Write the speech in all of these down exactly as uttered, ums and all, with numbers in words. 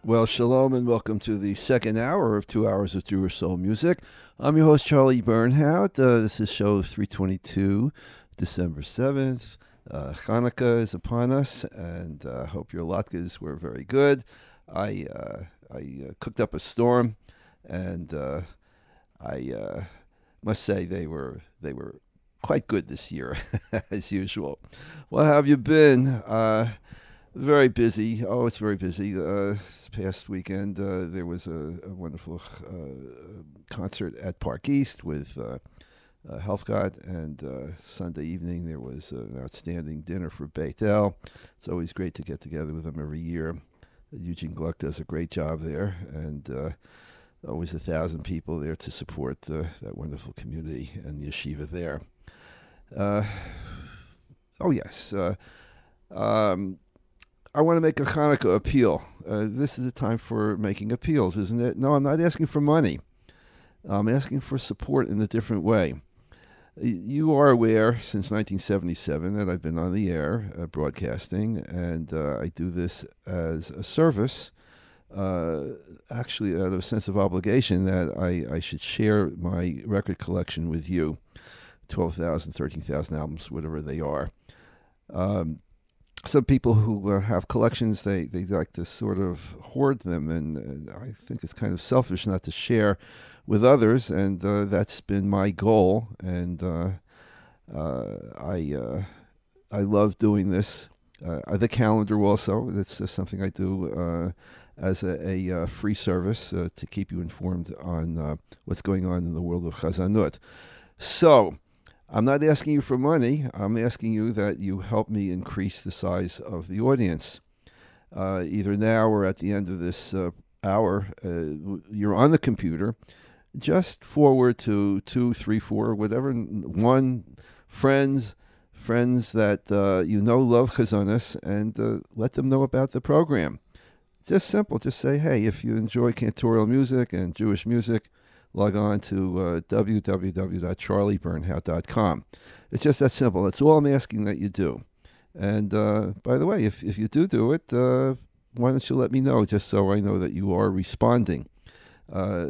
Well, shalom and welcome to the second hour of two hours of Jewish soul music. I'm your host, Charlie Bernhout. Uh, this is show three twenty-two, December seventh. Uh, Hanukkah is upon us, and I uh, hope your latkes were very good. I uh, I uh, cooked up a storm, and uh, I uh, must say they were they were quite good this year, as usual. Well, how have you been? Uh, Very busy. Oh, it's very busy. Uh, this past weekend, uh, there was a, a wonderful uh, concert at Park East with uh, uh, Helfgott, and uh, Sunday evening there was an outstanding dinner for Beit El. It's always great to get together with them every year. Eugene Gluck does a great job there, and uh, always a thousand people there to support uh, that wonderful community and the yeshiva there. Uh, oh, yes. Uh, um, I want to make a Hanukkah appeal. Uh, this is a time for making appeals, isn't it? No, I'm not asking for money. I'm asking for support in a different way. You are aware since nineteen seventy-seven that I've been on the air uh, broadcasting, and uh, I do this as a service, uh, actually out of a sense of obligation that I, I should share my record collection with you, twelve thousand, thirteen thousand albums, whatever they are. Um, Some people who uh, have collections, they, they like to sort of hoard them, and uh, I think it's kind of selfish not to share with others, and uh, that's been my goal, and uh, uh, I uh, I love doing this. Uh, the calendar also, that's uh, something I do uh, as a, a uh, free service uh, to keep you informed on uh, what's going on in the world of Chazanut. So, I'm not asking you for money. I'm asking you that you help me increase the size of the audience. Uh, either now or at the end of this uh, hour, uh, you're on the computer. Just forward to two, three, four, whatever, one, friends, friends that uh, you know love Chazonis, and uh, let them know about the program. Just simple. Just say, hey, if you enjoy cantorial music and Jewish music, log on to uh, w w w dot charlie bernhout dot com. It's just that simple. That's all I'm asking that you do. And uh, by the way, if, if you do do it, uh, why don't you let me know, just so I know that you are responding. Uh,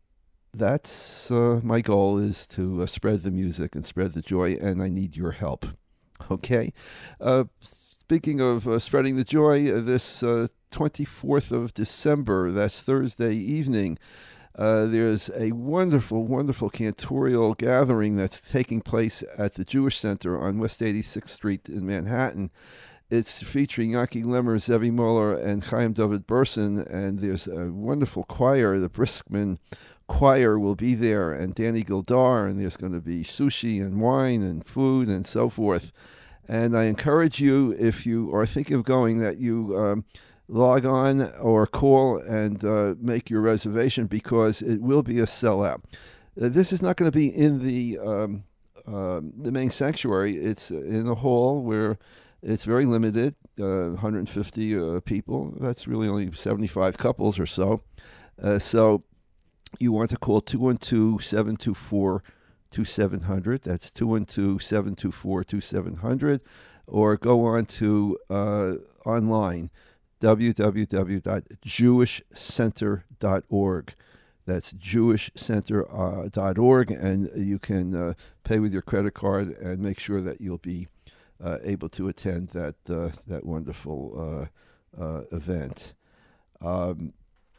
that's uh, my goal, is to uh, spread the music and spread the joy, and I need your help. Okay? Uh, speaking of uh, spreading the joy, uh, this uh, twenty-fourth of December, that's Thursday evening, Uh, there's a wonderful, wonderful cantorial gathering that's taking place at the Jewish Center on West eighty-sixth Street in Manhattan. It's featuring Yaki Lemmer, Zevi Moller, and Chaim David Burson, and there's a wonderful choir. The Briskman Choir will be there, and Danny Gildar, and there's going to be sushi and wine and food and so forth. And I encourage you, if you are thinking of going, that you Um, log on or call and uh, make your reservation, because it will be a sellout. Uh, this is not going to be in the um, uh, the main sanctuary. It's in the hall, where it's very limited, uh, one hundred fifty uh, people. That's really only seventy-five couples or so. Uh, so you want to call two one two, seven two four, two seven zero zero. That's two one two, seven two four, two seven zero zero. Or go on to uh, online, w w w dot jewish center dot org. That's jewish center dot org, and you can uh, pay with your credit card and make sure that you'll be uh, able to attend that uh, that wonderful uh, uh, event. Um,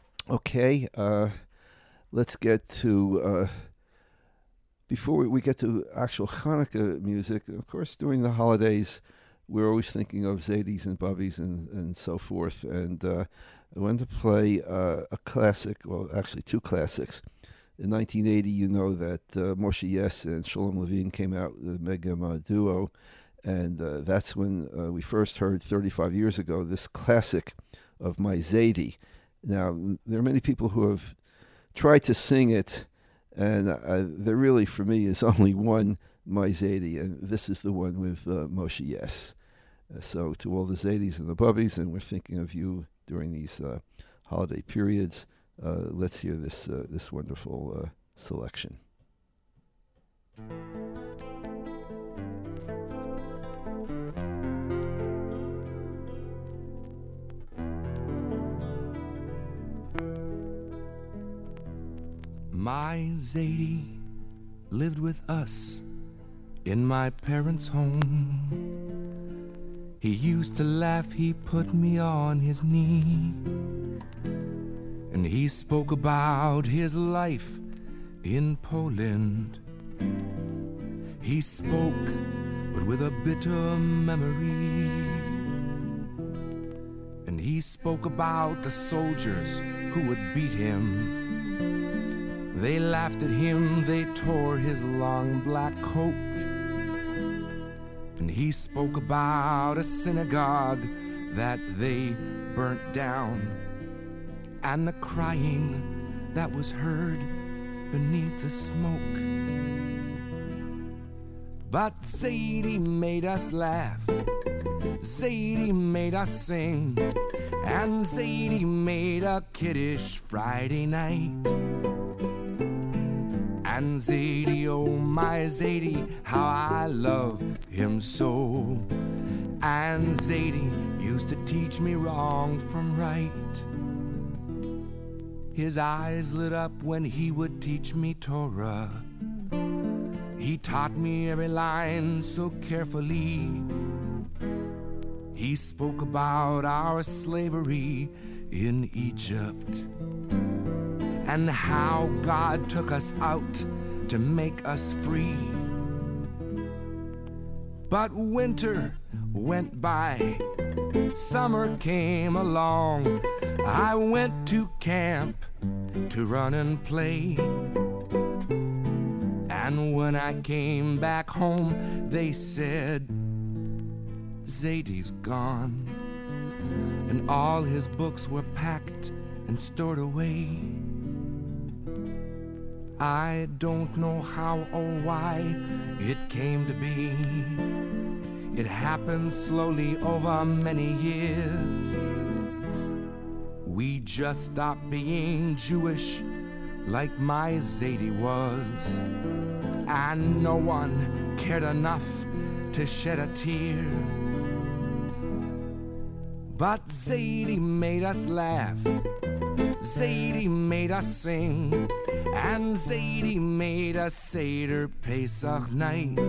okay, uh, let's get to, uh, before we, we get to actual Hanukkah music, of course, during the holidays, we're always thinking of Zadie's and Bubbies and, and so forth. And uh, I wanted to play uh, a classic, well, actually two classics. In nineteen eighty, you know that uh, Moshe Yes and Shalom Levine came out with the Megama duo. And uh, that's when uh, we first heard, thirty-five years ago, this classic of My Zadie. Now, there are many people who have tried to sing it, and uh, there really, for me, is only one My Zadie, and this is the one with uh, Moshe Yes. Uh, so to all the Zadies and the Bubbies, and we're thinking of you during these uh, holiday periods, uh, let's hear this uh, this wonderful uh, selection. My Zadie lived with us in my parents' home. He used to laugh, he put me on his knee, and he spoke about his life in Poland. He spoke, but with a bitter memory, and he spoke about the soldiers who would beat him. They laughed at him, they tore his long black coat. And he spoke about a synagogue that they burnt down, and the crying that was heard beneath the smoke. But Zadie made us laugh, Zadie made us sing, and Zadie made a kiddish Friday night. And Zadie, oh my Zadie, how I love him so. And Zadie used to teach me wrong from right. His eyes lit up when he would teach me Torah. He taught me every line so carefully. He spoke about our slavery in Egypt, and how God took us out to make us free. But winter went by, summer came along. I went to camp to run and play. And when I came back home, they said, Zadie's gone, and all his books were packed and stored away. I don't know how or why it came to be. It happened slowly over many years. We just stopped being Jewish like my Zadie was, and no one cared enough to shed a tear. But Zadie made us laugh, Zadie made us sing, and Zadie made a Seder Pesach night.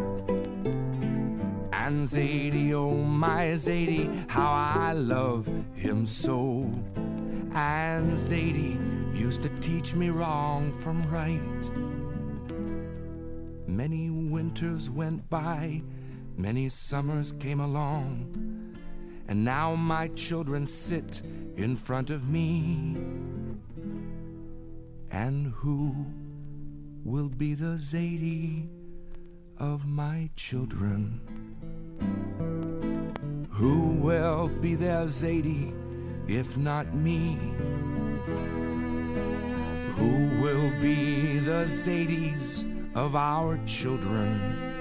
And Zadie, oh my Zadie, how I love him so. And Zadie used to teach me wrong from right. Many winters went by, many summers came along, and now my children sit in front of me. And who will be the Zadie of my children? Who will be their Zadie if not me? Who will be the Zadies of our children?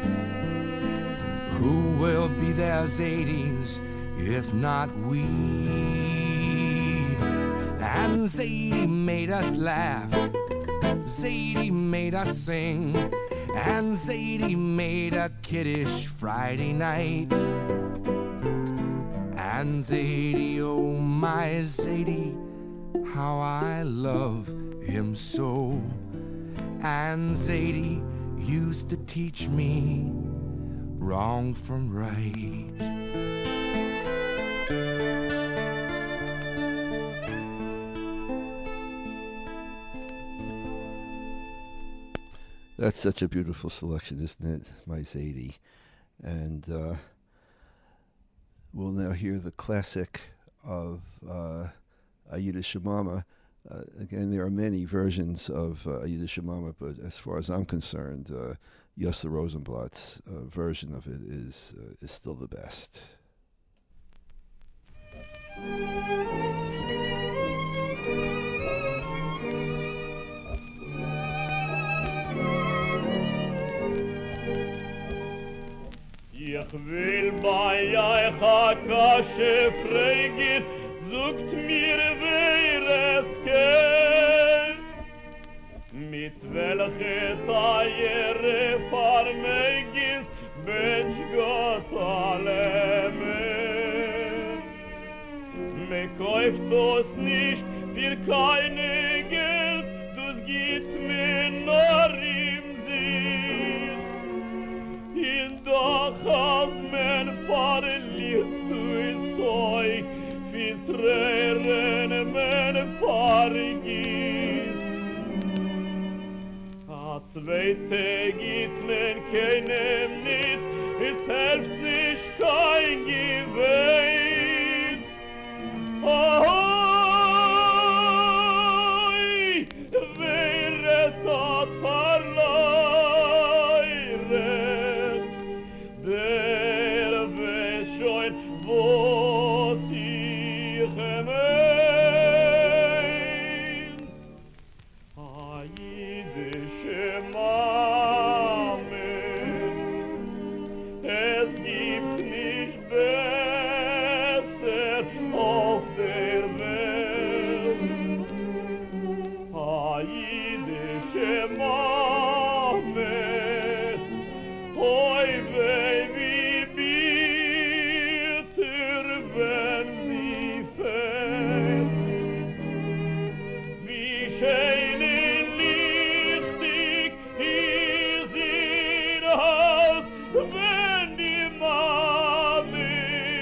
Who will be their Zadies if not we? And Zadie made us laugh, Zadie made us sing, and Zadie made a kiddish Friday night. And Zadie, oh my Zadie, how I love him so. And Zadie used to teach me wrong from right. That's such a beautiful selection, isn't it? My Zadie. And uh, we'll now hear the classic of uh, Aida Shemama. Uh, again, there are many versions of uh, Aida Shemama, but as far as I'm concerned, uh, Yossel Rosenblatt's uh, version of it is uh, is still the best. Ich will bei euch a Kasche fragen, sucht mir wer es kennt. Mit welche Teiere Farmegis Mensch Gott allemen. Me kauft das nicht für keine Geld, das git men norim zis in doch has men farligt soy fitreren men fargis at zweite git men keinem nit es helft sich kein gewein ahoy wer es hat verloren der beschön wo sich mein aidische Mame es gibt nicht besser auf der Welt aidische Mame oi baby bitter wenn sie fällt wie schön lichtig ist ihr Haus wenn die Mami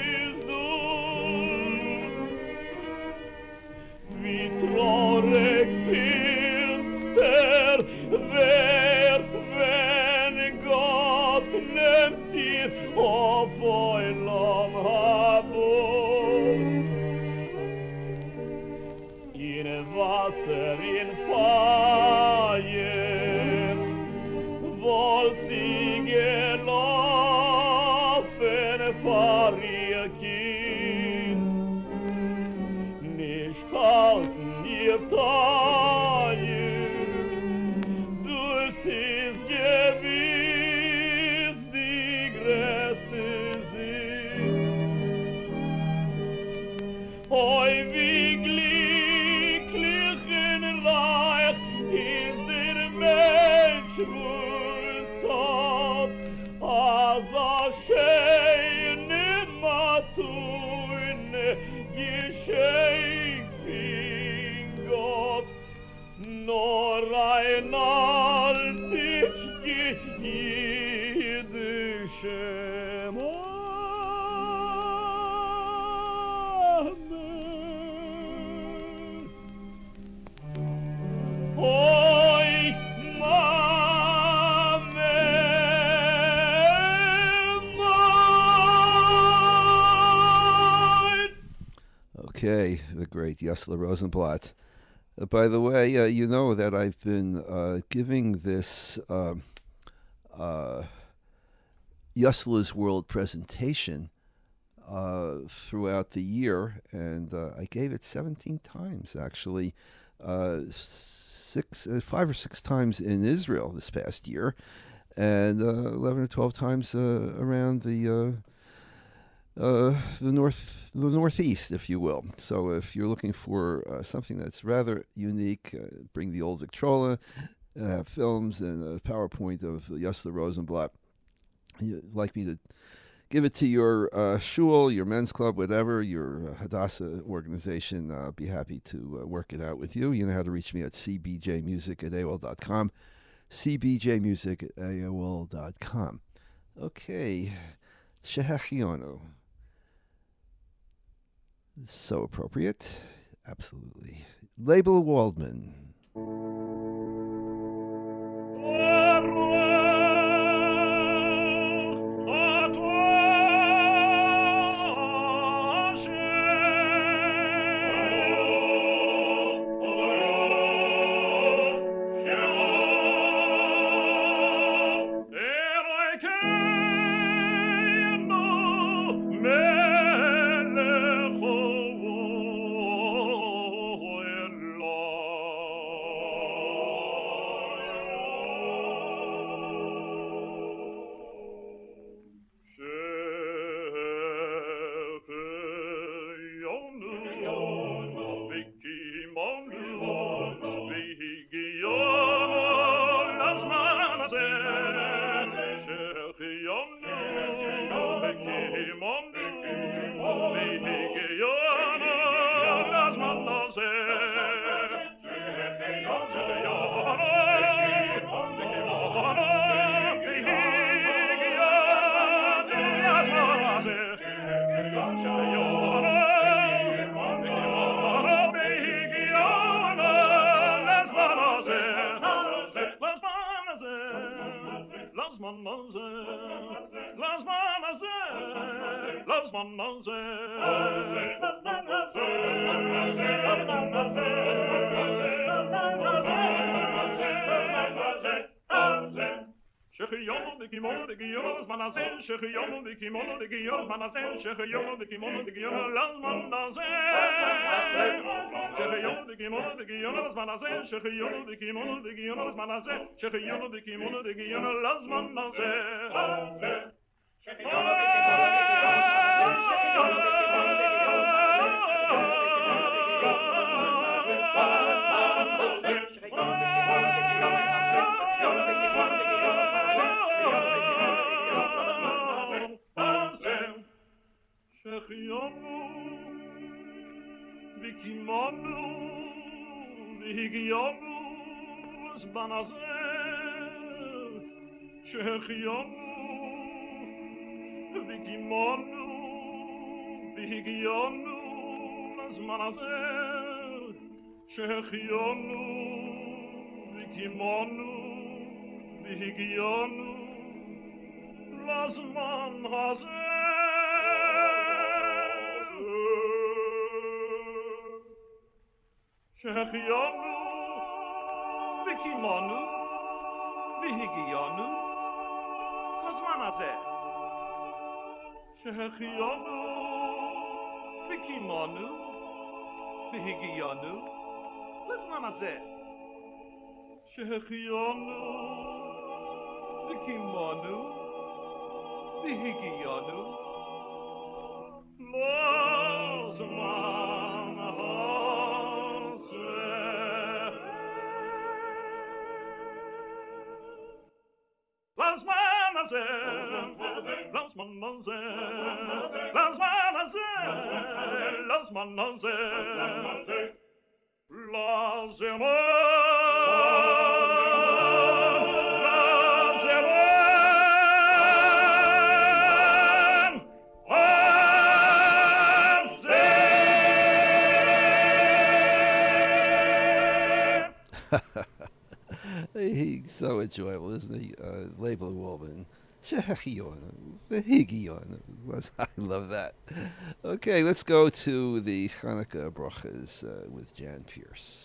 sucht wie traurig finster wird wenn Gott nimmt dir auf eulam Habon in Wasser in Feuer wollt sie gelaufen vor ihr Kind nicht halten ihr Teuer du siehst gewiss die größte Sinn oi wie glücklich und reich ist der Mensch wohl tot als er schöne Matune geschenkt in Gott nur ein altes jüdische Amen. Oi, Mame, mine. Okay, the great Yesler Rosenblatt. Uh, by the way, uh, you know that I've been uh, giving this uh, uh, Yesler's World presentation uh, throughout the year, and uh, I gave it seventeen times, actually, uh, six, uh, five or six times in Israel this past year, and uh, eleven or twelve times uh, around the uh, Uh, the north, the northeast, if you will. So, if you're looking for uh, something that's rather unique, uh, bring the old Victrola, and have films and a PowerPoint of Yesler Rosenblatt. You'd like me to give it to your uh, shul, your men's club, whatever, your uh, Hadassah organization. Uh, I'll be happy to uh, work it out with you. You know how to reach me at c b j music at a o l dot com. c b j music at a o l dot com. Okay, Shehechionu. So appropriate. Absolutely. Label Waldman. Shut Las mademoiselles, las mademoiselles, las mademoiselles. Chérion de kimono de guillaume, manazin, chérion de kimono de guillaume, manazin, chérion de kimono de guillaume, las manazin. Chérion de kimono de guillaume, manazin, chérion de kimono de guillaume, manazin, chérion de kimono de guillaume, las manazin. Vikimono, Vigiano, Banazel, Chechiano, Vikimono, Vigiano, Manazel, Chechiano, Vikimono, Vigiano, Las Manazel. Chechianu, Vikimanu, Vihigianu, Lasmanazeh. Chechianu, Vikimanu, Vihigianu, Lasmanazeh. Chechianu, Vikimanu, Vihigianu, Lasmanazeh. Las mademoiselles, las mademoiselles, las mademoiselles, las mademoiselles, las He's so enjoyable, isn't he? Uh, Label Woman. Shechion, Vehigion. I love that. Okay, let's go to the Hanukkah brachas uh, with Jan Pierce.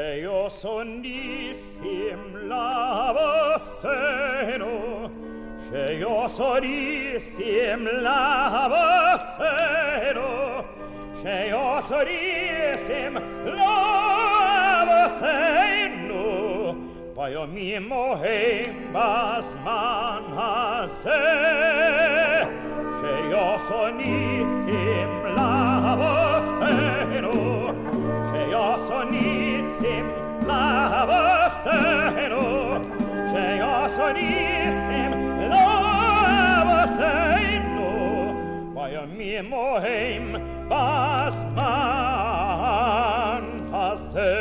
Io sonnissim lavo seno, io sonnissim lavo seno, io sonnissim lavo seno, io mi mohem bas man hase, io sonnissim lavo seno, io sonnissim lavo seno, io sonnissim lavo seno, io mi mohem bas man hase.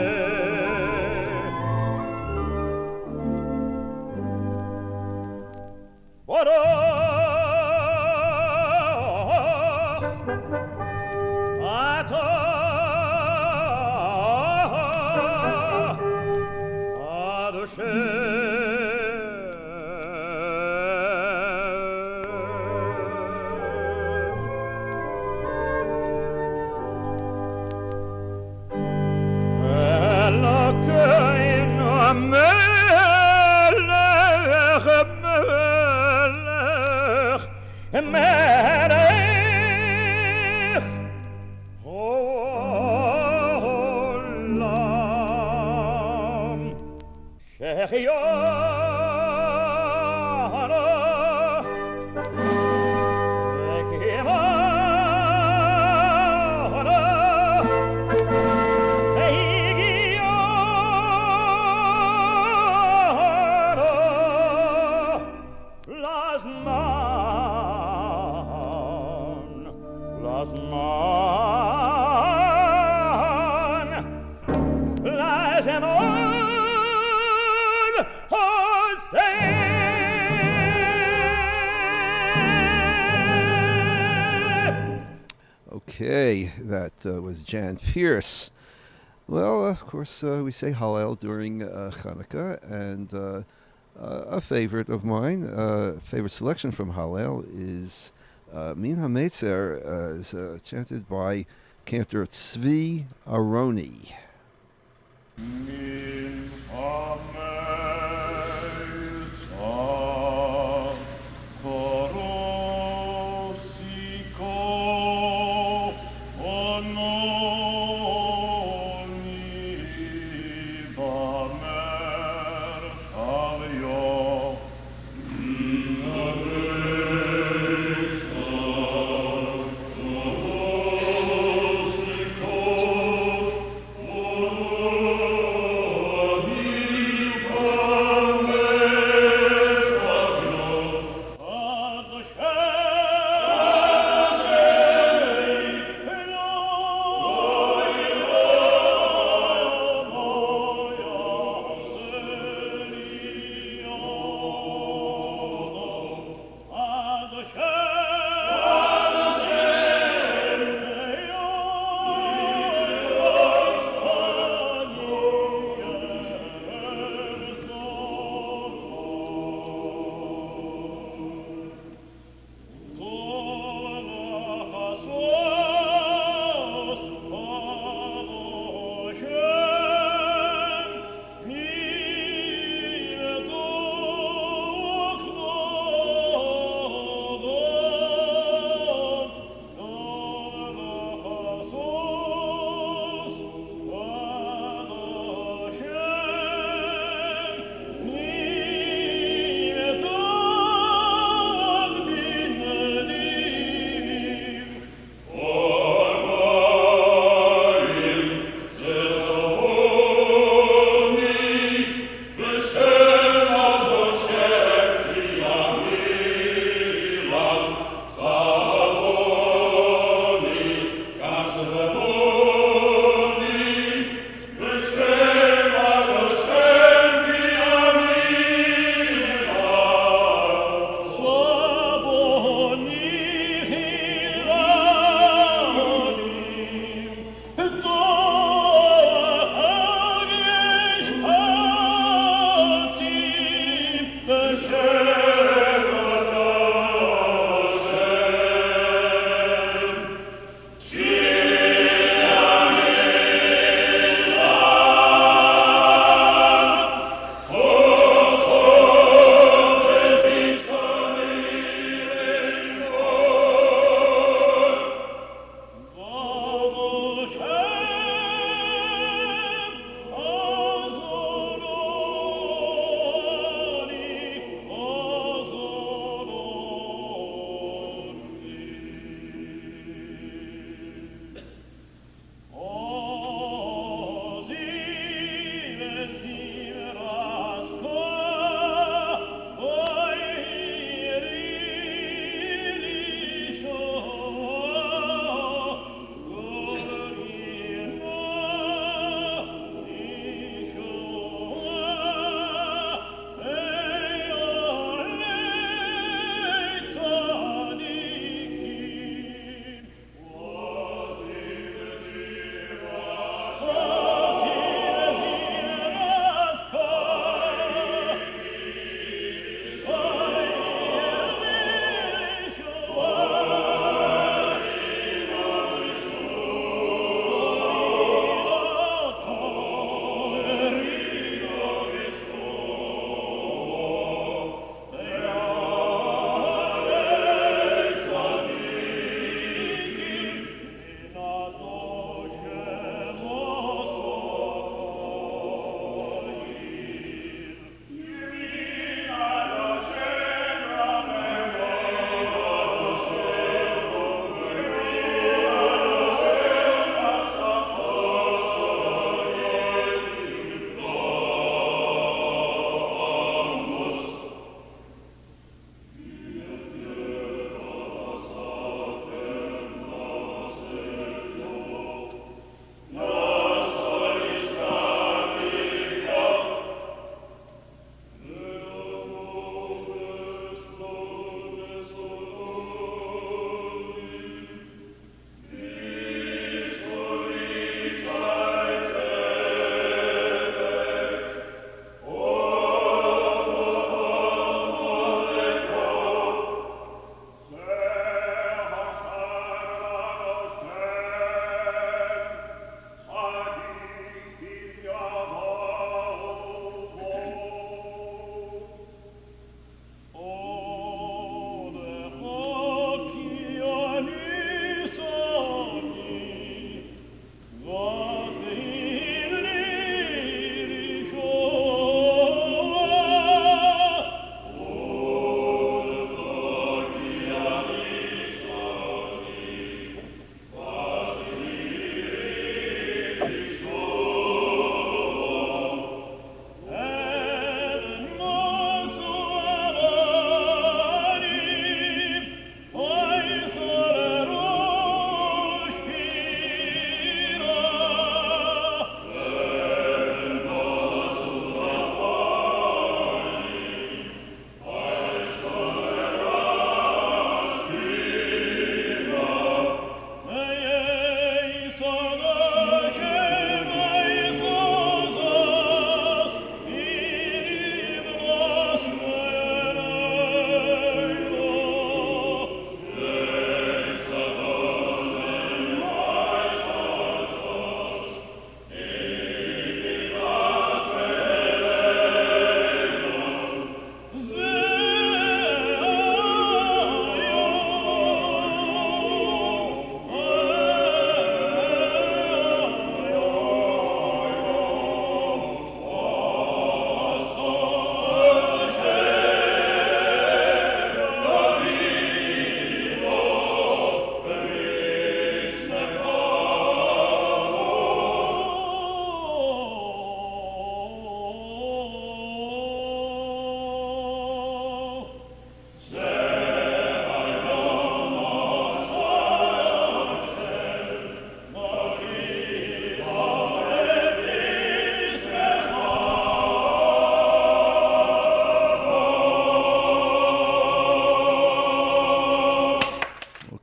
Okay, that uh, was Jan Pierce. Well, of course, uh, we say Hallel during uh, Hanukkah, and uh, uh, a favorite of mine, uh, favorite selection from Hallel is uh, Min HaMetzer, uh, is uh, chanted by cantor Tzvi Aroni. Min HaMetzer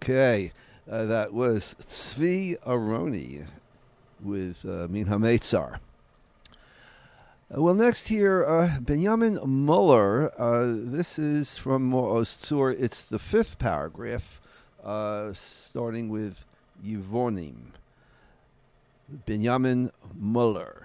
Okay, uh, that was Tzvi Aroni with uh, Min HaMeitzar. Uh, well, next here, uh, Benjamin Muller. Uh, this is from Maoz Tzur. It's the fifth paragraph, uh, starting with Yivonim. Benjamin Muller.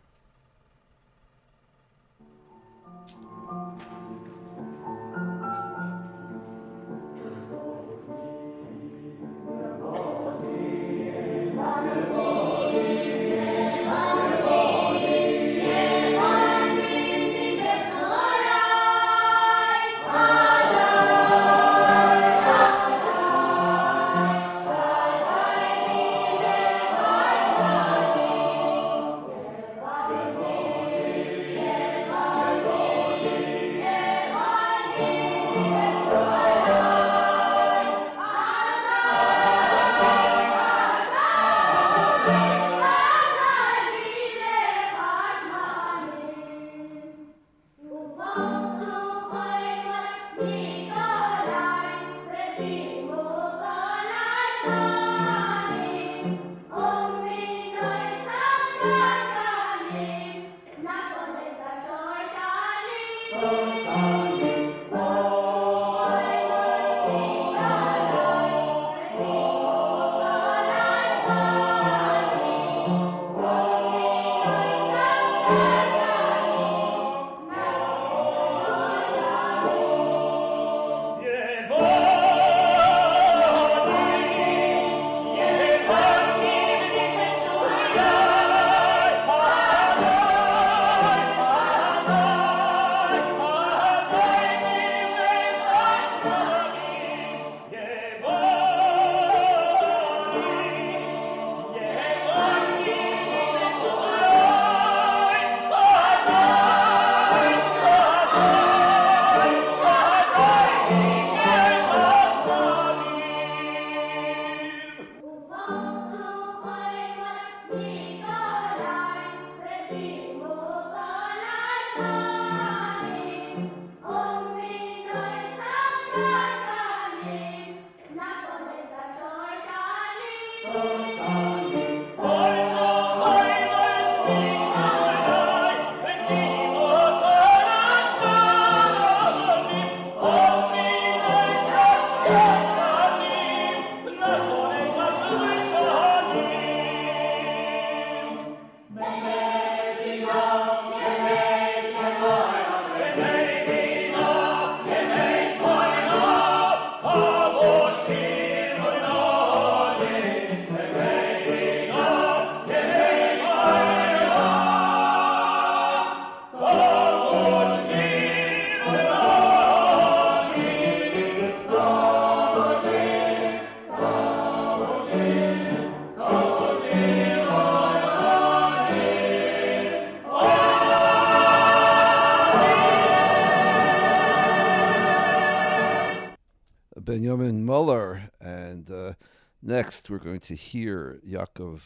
Benjamin Muller, and uh, next we're going to hear Yaakov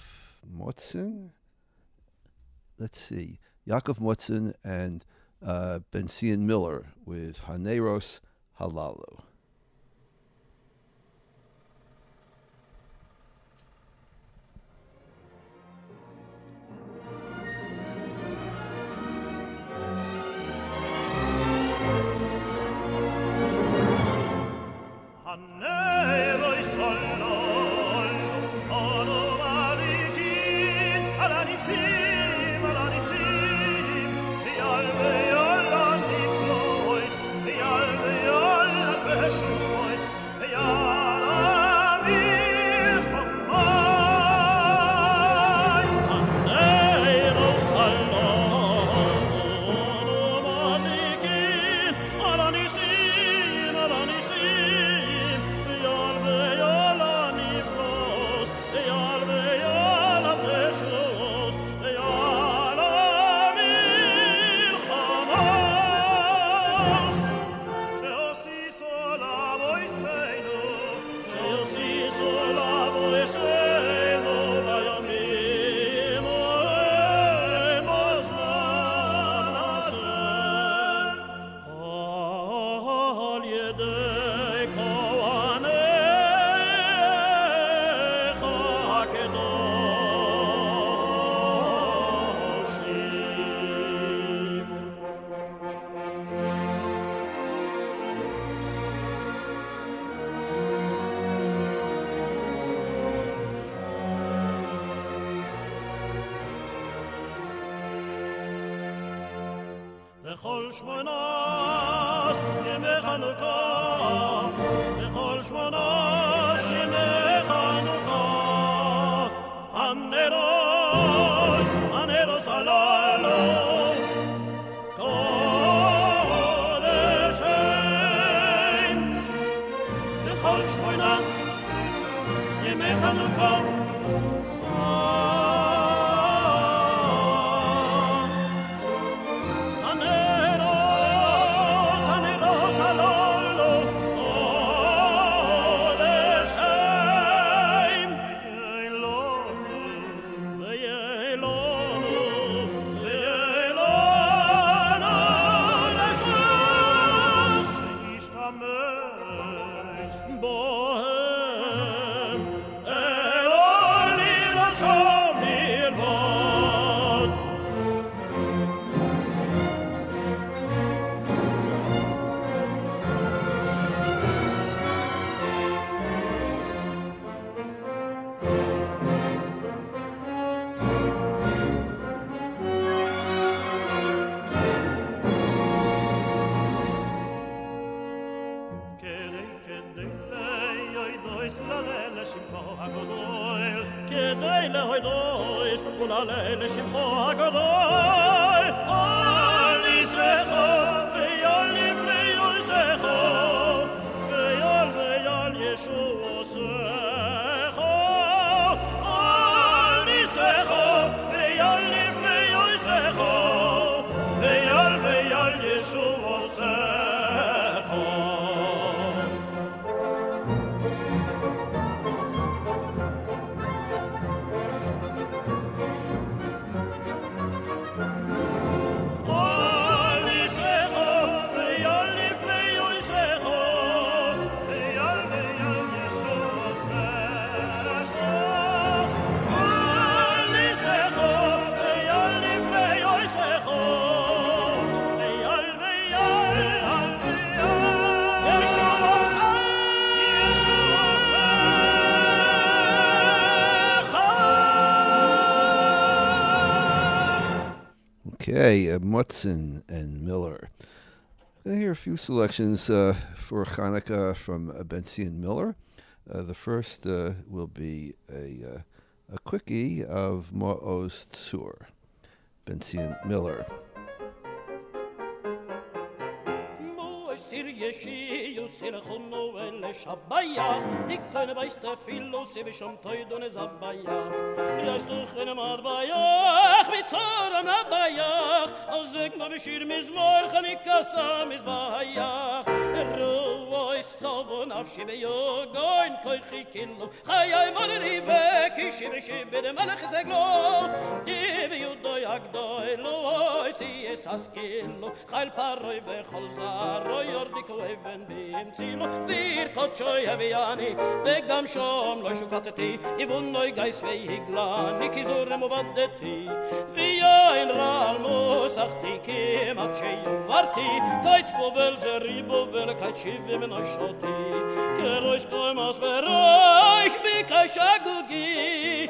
Motzen. Let's see, Yaakov Motzen and uh, Ben-Zion Miller with Haneros Halalu. Yalla בכל שמונס ימי חנוכה, בכל שמונס ימי חנוכה, הנרות, הנרות הללו, קודשים, בכל שמונס ימי חנוכה, לשמחו הגדול, אל יזכו ויאל לפני יוזכו, ויאל ויאל ישועוסכו, אל יזכו ויאל לפני יוזכו, ויאל ויאל ישועוסכו. Okay, uh, Mutzen and Miller. I'm going to hear a few selections uh, for Hanukkah from uh, Benzion Miller. Uh, the first uh, will be a, uh, a quickie of Ma'oz Tzur, Benzion Miller. Sir yeshi yusir khunu el shabayach dikne beist filo se bishom toydon zabayach yas tu khne mar bayach mit zoram bayach ozek no bishir mizmor khni kasam izbayach roy sovon afshi be yogoin koy khikillo khayay monri be kishir shibed malach zeglo div yudoy agdoy loy tsi es askillo khal paroy be khol zaroy יורדיקו אבן באמצילו דביר קודשוי אביאני וגם שום לא שוקטתי איבונוי גייס והגלני כיזורם ובדתי ויין רעל מוסחתי כמעט שיוברתי קייץ בובל זרי בובל קייץ שיבי מנוישותי כרויס קוימוס ברויש ביקש אגוגי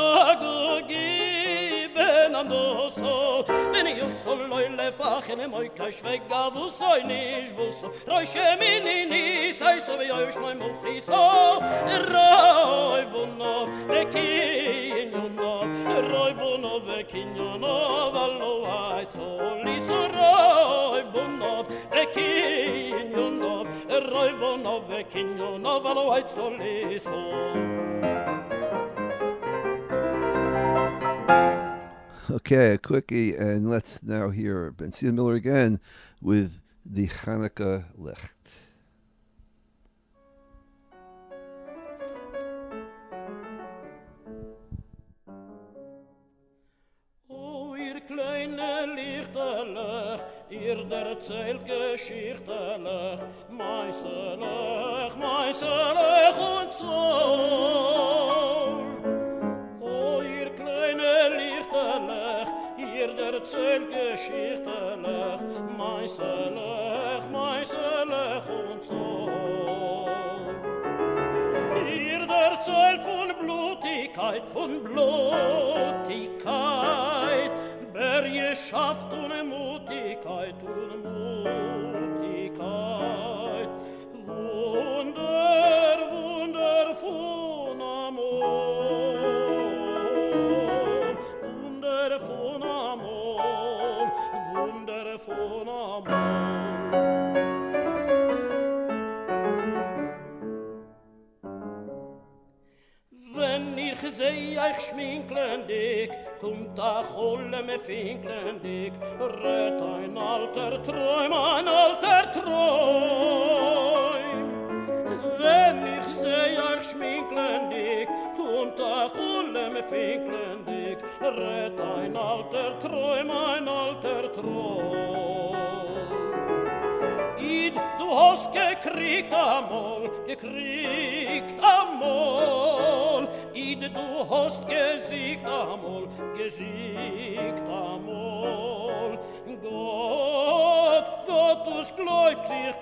אגוגי בן עמדוסו וניוסו לוי לפחן מוי קש וגבוסוי נשבוסו רוי שמיניני סייסו ויויש מוי מולכיסו רוי בונוב וקיניונוב רוי בונוב וקיניונוב אלו הייצו ליסו רוי בונוב וקיניונוב רוי בונוב וקיניונוב אלו הייצו ליסו Okay, a quickie, and let's now hear Benzion Miller again with the Hanukkah Licht. O ihr kleine Lichterlech, ihr erzählt Geschichterlech, Meiselech, Meiselech und Zoll. O ihr kleine Lichterlech, ihr erzählt Geschichterlech, Meiselech, Meiselech und Zoll. Ihr erzählt von Blutigkeit, von Blutigkeit, er geschafft ohne Mutigkeit und Mutigkeit. Wunder, Wunder von Amor, Wunder von Amor, Wunder von Amor. Wenn ich seh euch schminklendig, kommt a Cholle me finklendig, rät ein alter Träum, ein alter Träum. Wenn ich seh euch schminklendig, kommt a Cholle me finklendig, rät ein alter Träum, ein alter Träum. Id, du hast gekriegt amol, gekriegt amol. Id, du hast gesiegt amol, gesiegt amol. Gott, Gott, du's gläubt sich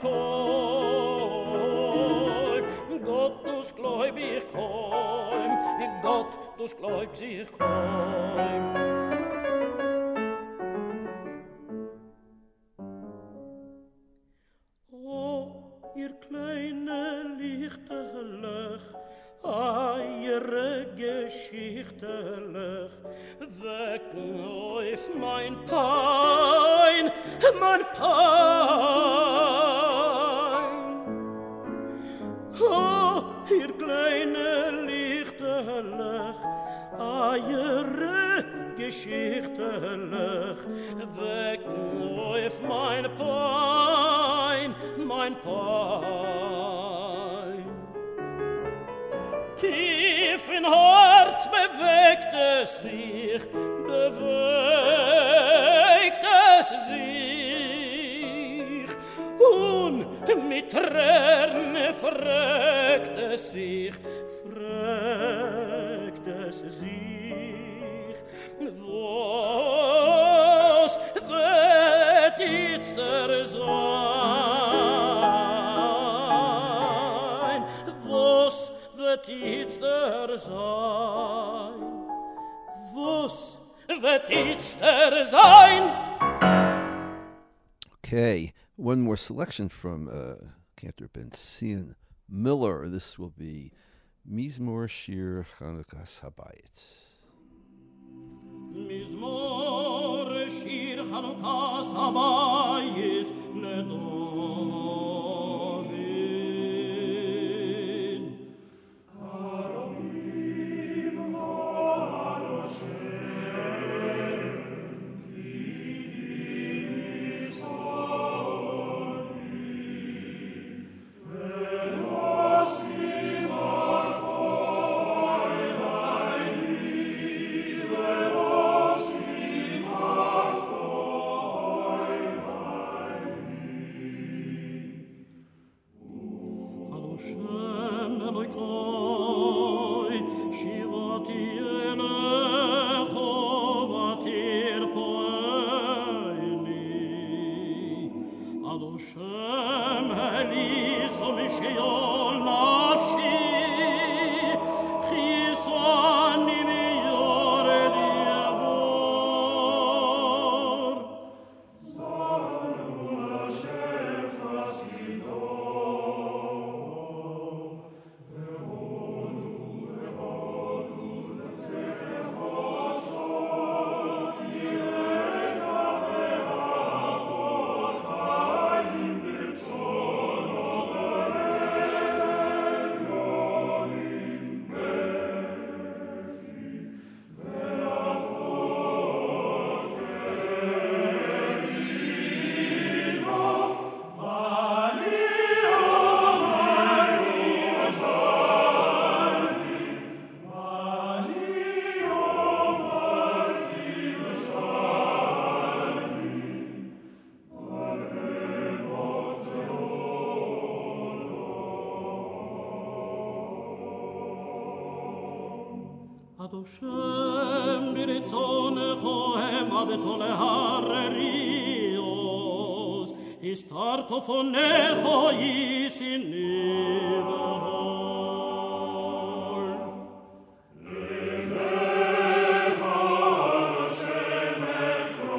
kein. Gott, du's gläubt sich kein. Gott, du's gläubt sich kein. Ihr kleine Lichterlech, eure Geschichterlech, wecken auf mein Pein, mein Pein. Oh, ihr kleine Lichterlech, eure Geschichterlech, wecken auf mein Pein, mein Pein. Tief in Herz bewegt es sich, bewegt es sich, und mit Tränen fragt es sich, fragt es sich, was wird jetzt der sein? Was wird jetzt der sein? Was wird jetzt der sein? Okay, one more selection from uh, Cantor Ben-Sion Miller. This will be Mizmor Shir Chanukas Habayit. Mizmor Shir Chanukas Habayit Ledovid. Adoshem biritzonechem abetole harerios, istartofonecho isinivahol. Lemecha Adoshem echro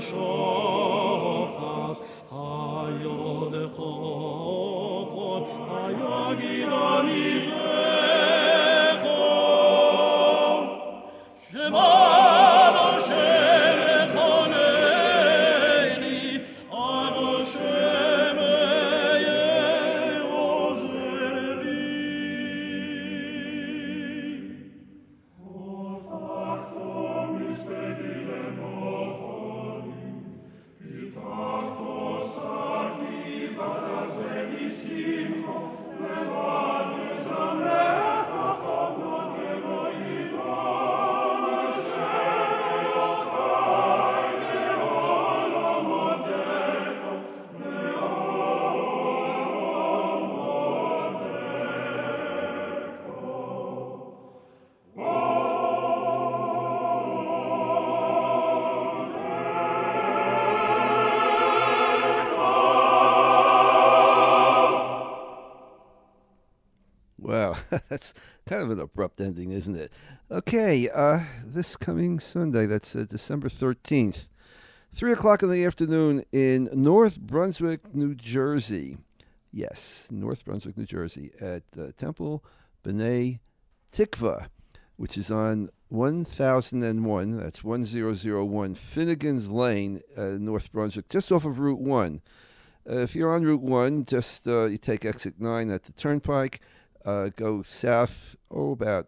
That's kind of an abrupt ending, isn't it? Okay, uh, this coming Sunday, that's uh, December thirteenth, three o'clock in the afternoon in North Brunswick, New Jersey. Yes, North Brunswick, New Jersey, at uh, Temple B'nai Tikva, which is on one thousand one, that's one thousand one Finnegan's Lane, uh, North Brunswick, just off of Route one. Uh, if you're on Route one, just uh, you take exit nine at the Turnpike, uh, go south, oh, about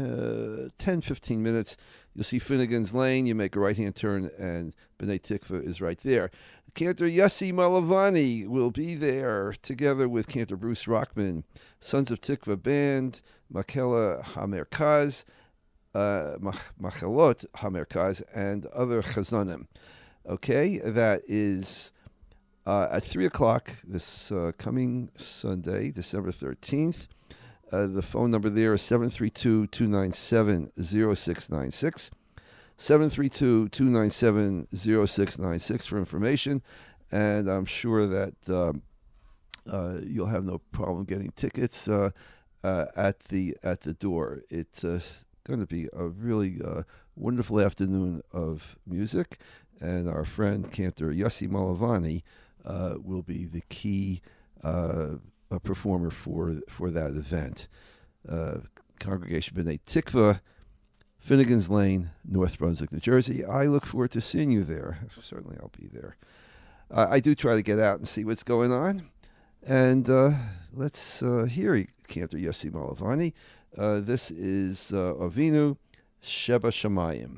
ten, fifteen minutes. You'll see Finnegan's Lane. You make a right-hand turn, and B'nai Tikva is right there. Cantor Yossi Malavani will be there, together with Cantor Bruce Rockman, Sons of Tikva Band, Makela Hamerkaz, uh, Machelot Hamerkaz, and other chazanim. Okay, that is uh, at three o'clock this uh, coming Sunday, December thirteenth. Uh, the phone number there is seven three two, two nine seven, zero six nine six. seven three two, two nine seven, zero six nine six for information. And I'm sure that um, uh, you'll have no problem getting tickets uh, uh, at the at the door. It's uh, going to be a really uh, wonderful afternoon of music. And our friend Cantor Yossi Malavani uh, will be the key uh, a performer for for that event. Uh, Congregation B'nai Tikva, Finnegan's Lane, North Brunswick, New Jersey. I look forward to seeing you there. Certainly I'll be there. Uh, I do try to get out and see what's going on. And uh, let's uh, hear Cantor Yossi Malavani. Uh, this is uh, Avinu Sheba Shamayim.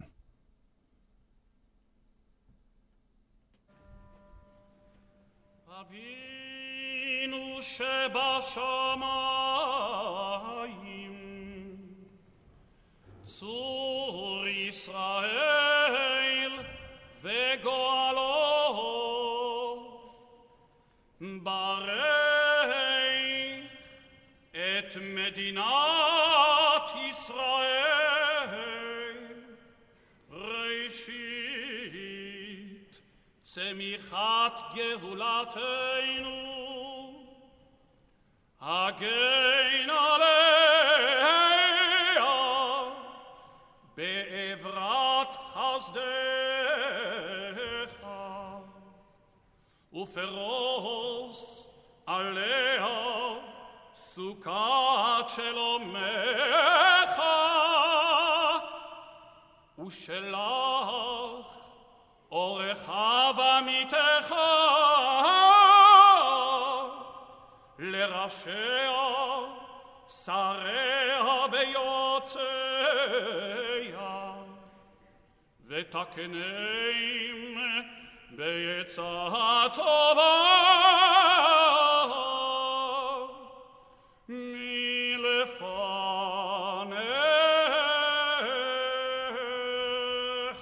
שבשמיים צור ישראל וגואלו ברך את מדינת ישראל ראשית צמיחת גאולתנו הגן עליה בעברת חסדך ופרוס עליה סוכת שלומך ושלח אורך ואמיתך לראשיה, שריה ויוצאיה, ותקנם בעצה טובה מלפניך.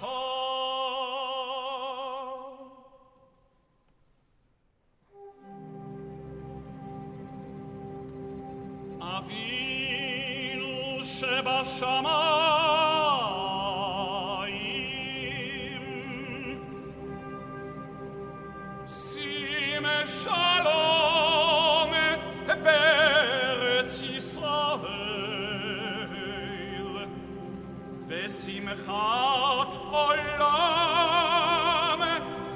אבינו שבשמיים, שים שלום בארץ ישראל, ושמחת עולם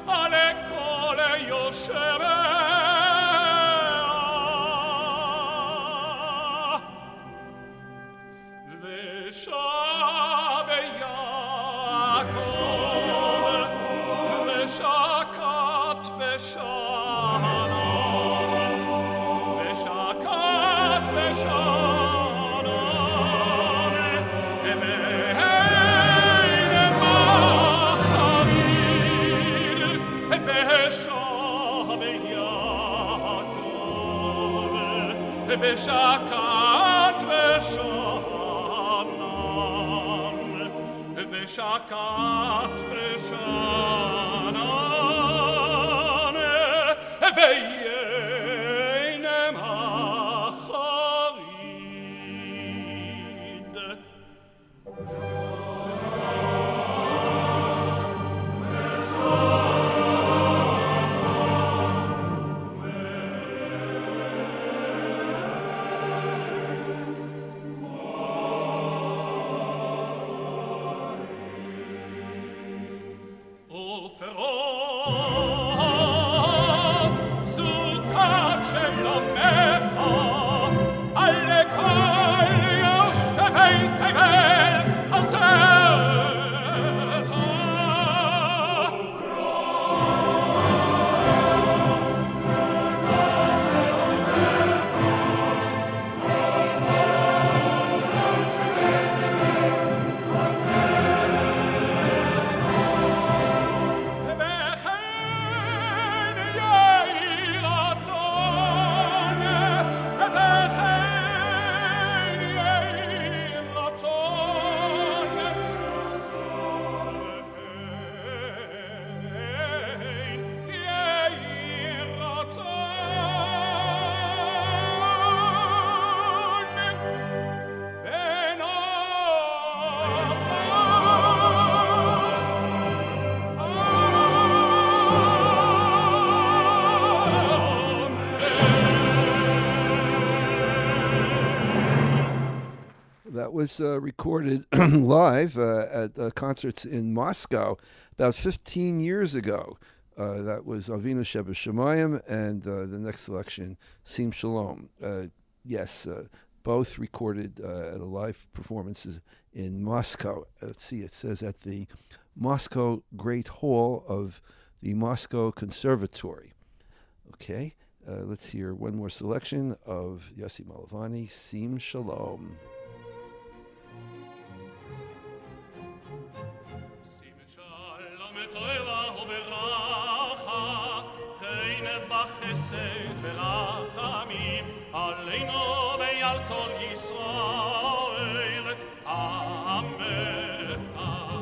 ושקט ושנן ושקט ושנן וייינם החריד was uh, recorded live uh, at uh, concerts in Moscow about fifteen years ago. Uh, that was Avinu Sheba Shemayim, and uh, the next selection, Sim Shalom. Uh, yes, uh, both recorded uh, at a live performances in Moscow. Uh, let's see, it says at the Moscow Great Hall of the Moscow Conservatory. Okay, uh, let's hear one more selection of Yossi Malavani, Sim Shalom. בחסד ברחמים עלינו ועל כל ישראל עמך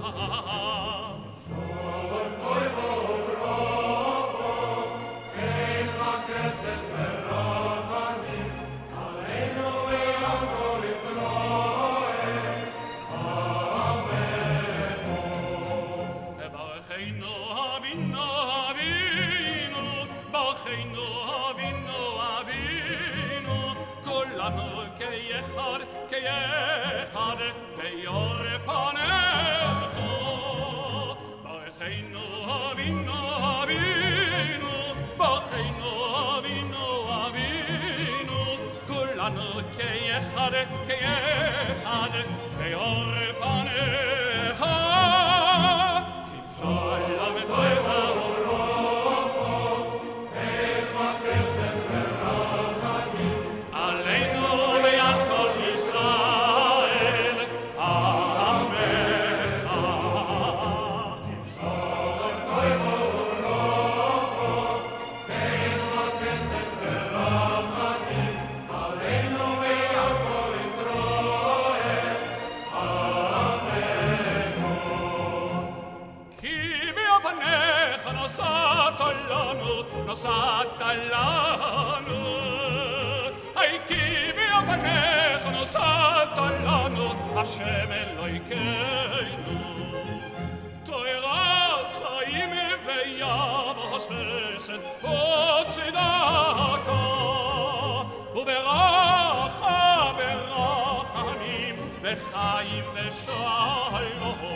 שלום טוב וברכה כן בחסד ברחמים עלינו ועל כל ישראל עמך ברכנו אבינו אבינו אבינו אבינו כולנו כאחד כאחד ביור פניך ברכנו אבינו אבינו ברכנו אבינו אבינו כולנו כאחד כאחד ביור פניך שלום טוב נוסעת לנו היי כי ביפניך נוסעת לנו השם אלוהינו תוירס חיים ויבוס חסד וצדקה וברכה ורחמים וחיים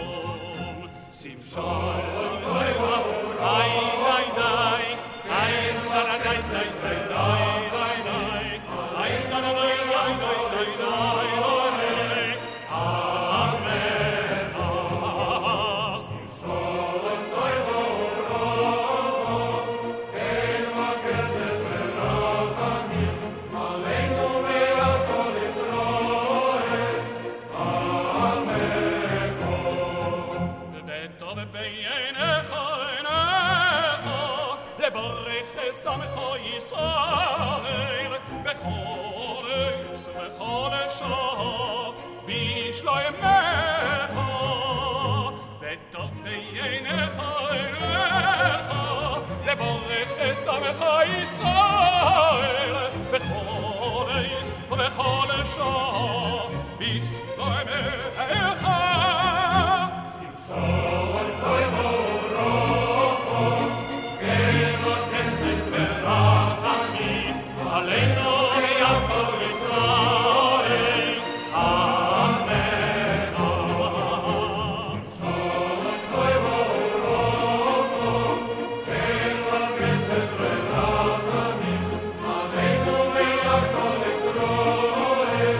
ושלום שים שלום היי די די היי לברך שמח ישראל בכל עץ ובכל שעה בשלומך וטוב בעיניך עיניך לברך שמח ישראל בכל עץ ובכל שעה בשלומך שמשון תוי מורוכו גבר חסד ורחמים עלינו יעקב ישראל אמן שמשון תוי מורוכו גבר חסד ורחמים עלינו יעקב ישראל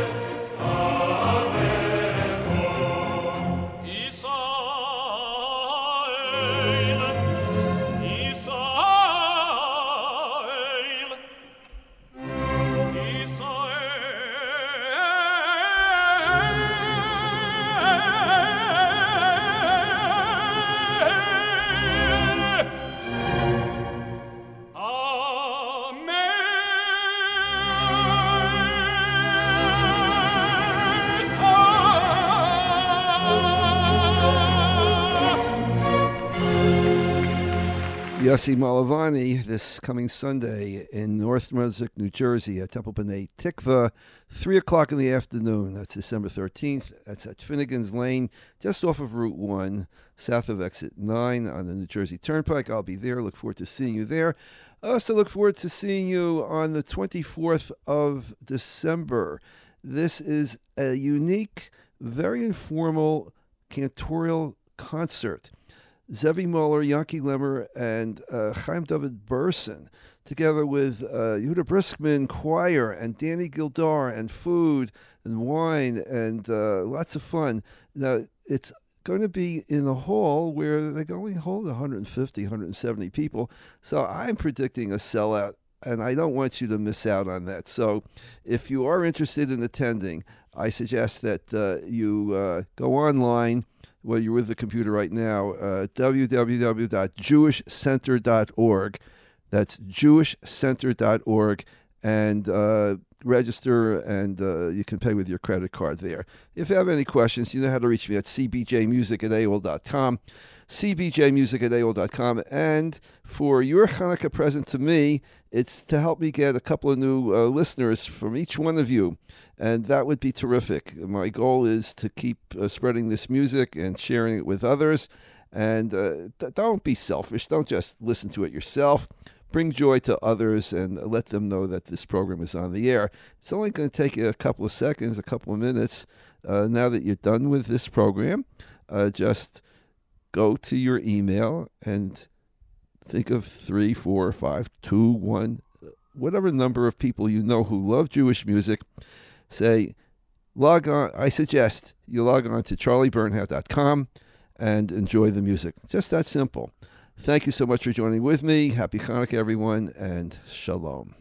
Yossi Malavani this coming Sunday in North Brunswick, New Jersey at Temple B'nai Tikva, three o'clock in the afternoon. That's December thirteenth. That's at Finnegan's Lane, just off of Route one, south of Exit nine on the New Jersey Turnpike. I'll be there. Look forward to seeing you there. I also look forward to seeing you on the twenty-fourth of December. This is a unique, very informal cantorial concert. Zevi Muller, Yankee Lemmer, and uh, Chaim David Burson, together with uh, Yehuda Briskman Choir and Danny Gildar, and food and wine and uh, lots of fun. Now, it's going to be in a hall where they can only hold one hundred fifty, one hundred seventy people. So I'm predicting a sellout, and I don't want you to miss out on that. So if you are interested in attending, I suggest that uh, you uh, go online. Well, you're with the computer right now, uh, w w w dot jewish center dot org. That's jewish center dot org, and uh, register, and uh, you can pay with your credit card there. If you have any questions, you know how to reach me at c b j music at a o l dot com, c b j music at a o l dot com. And for your Hanukkah present to me, it's to help me get a couple of new uh, listeners from each one of you. And that would be terrific. My goal is to keep uh, spreading this music and sharing it with others. And uh, th- don't be selfish. Don't just listen to it yourself. Bring joy to others and let them know that this program is on the air. It's only going to take you a couple of seconds, a couple of minutes. Uh, now that you're done with this program, uh, just go to your email and think of three, four, five, two, one, whatever number of people you know who love Jewish music. Say, log on. I suggest you log on to charlie bernhardt dot com and enjoy the music. Just that simple. Thank you so much for joining with me. Happy Hanukkah, everyone, and shalom.